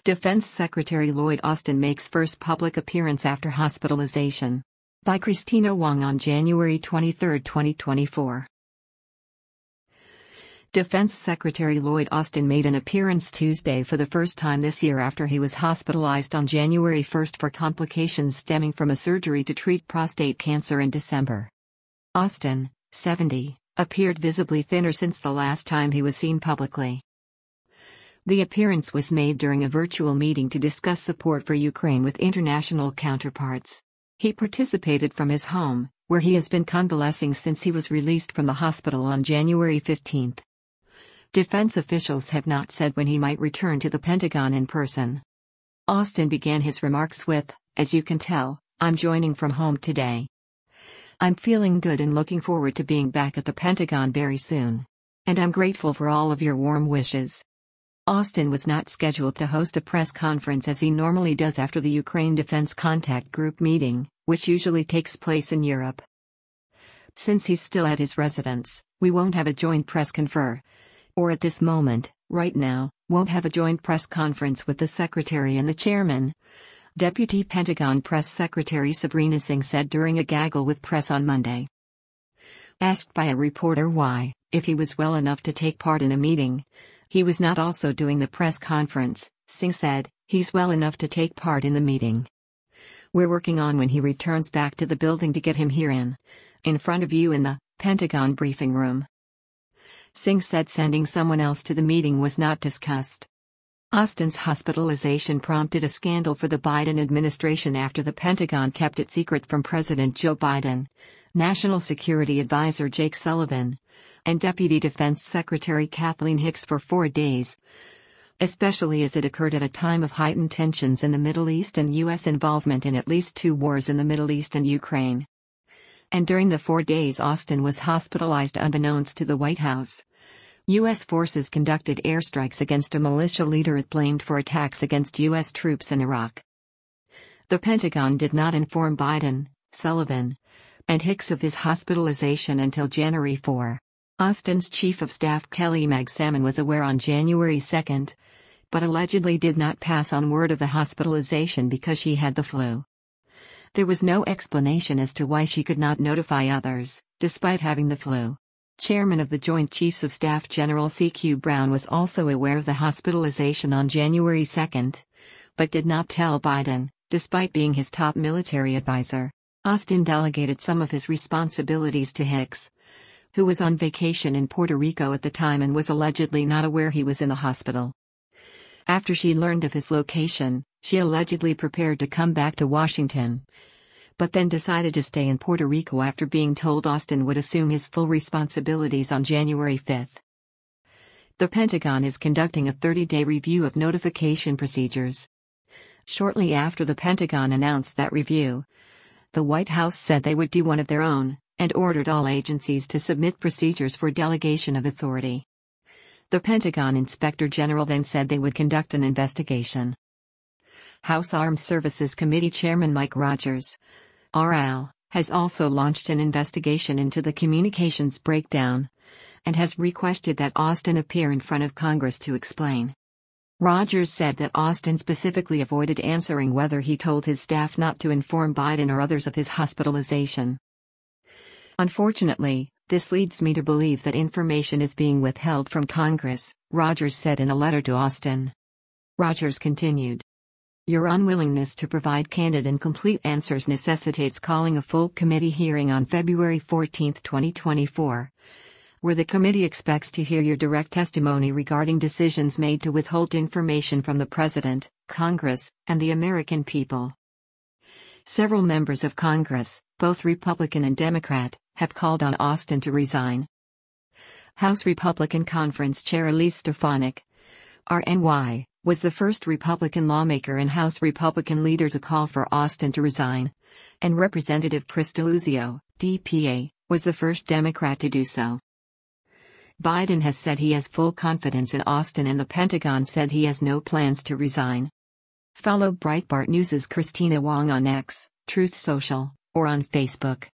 Defense Secretary Lloyd Austin makes first public appearance after hospitalization. By Christina Wong on January 23, 2024. Defense Secretary Lloyd Austin made an appearance Tuesday for the first time this year after he was hospitalized on January 1 for complications stemming from a surgery to treat prostate cancer in December. Austin, 70, appeared visibly thinner since the last time he was seen publicly. The appearance was made during a virtual meeting to discuss support for Ukraine with international counterparts. He participated from his home, where he has been convalescing since he was released from the hospital on January 15. Defense officials have not said when he might return to the Pentagon in person. Austin began his remarks with, "As you can tell, I'm joining from home today. I'm feeling good and looking forward to being back at the Pentagon very soon. And I'm grateful for all of your warm wishes." Austin was not scheduled to host a press conference as he normally does after the Ukraine Defense Contact Group meeting, which usually takes place in Europe. Since he's still at his residence, we won't have a joint press confer. Or at this moment, right now, won't have a joint press conference with the Secretary and the Chairman. Deputy Pentagon Press Secretary Sabrina Singh said during a gaggle with press on Monday. Asked by a reporter why, if he was well enough to take part in a meeting, he was not also doing the press conference, Singh said, "He's well enough to take part in the meeting. We're working on when he returns back to the building to get him here in front of you in the Pentagon briefing room." Singh said sending someone else to the meeting was not discussed. Austin's hospitalization prompted a scandal for the Biden administration after the Pentagon kept it secret from President Joe Biden, National Security Advisor Jake Sullivan, and Deputy Defense Secretary Kathleen Hicks for 4 days, especially as it occurred at a time of heightened tensions in the Middle East and U.S. involvement in at least 2 wars in the Middle East and Ukraine. And during the 4 days Austin was hospitalized unbeknownst to the White House, U.S. forces conducted airstrikes against a militia leader it blamed for attacks against U.S. troops in Iraq. The Pentagon did not inform Biden, Sullivan, and Hicks of his hospitalization until January 4. Austin's Chief of Staff Kelly Magsamen was aware on January 2, but allegedly did not pass on word of the hospitalization because she had the flu. There was no explanation as to why she could not notify others, despite having the flu. Chairman of the Joint Chiefs of Staff General C.Q. Brown was also aware of the hospitalization on January 2, but did not tell Biden, despite being his top military advisor. Austin delegated some of his responsibilities to Hicks, who was on vacation in Puerto Rico at the time and was allegedly not aware he was in the hospital. After she learned of his location, she allegedly prepared to come back to Washington, but then decided to stay in Puerto Rico after being told Austin would assume his full responsibilities on January 5. The Pentagon is conducting a 30-day review of notification procedures. Shortly after the Pentagon announced that review, the White House said they would do one of their own, and ordered all agencies to submit procedures for delegation of authority. The Pentagon Inspector General then said they would conduct an investigation. House Armed Services Committee Chairman Mike Rogers, RL, has also launched an investigation into the communications breakdown, and has requested that Austin appear in front of Congress to explain. Rogers said that Austin specifically avoided answering whether he told his staff not to inform Biden or others of his hospitalization. "Unfortunately, this leads me to believe that information is being withheld from Congress," Rogers said in a letter to Austin. Rogers continued, "Your unwillingness to provide candid and complete answers necessitates calling a full committee hearing on February 14, 2024, where the committee expects to hear your direct testimony regarding decisions made to withhold information from the President, Congress, and the American people." Several members of Congress, both Republican and Democrat, have called on Austin to resign. House Republican Conference Chair Elise Stefanik, RNY, was the first Republican lawmaker and House Republican leader to call for Austin to resign, and Representative Chris Deluzio, DPA, was the first Democrat to do so. Biden has said he has full confidence in Austin and the Pentagon said he has no plans to resign. Follow Breitbart News' Christina Wong on X, Truth Social, or on Facebook.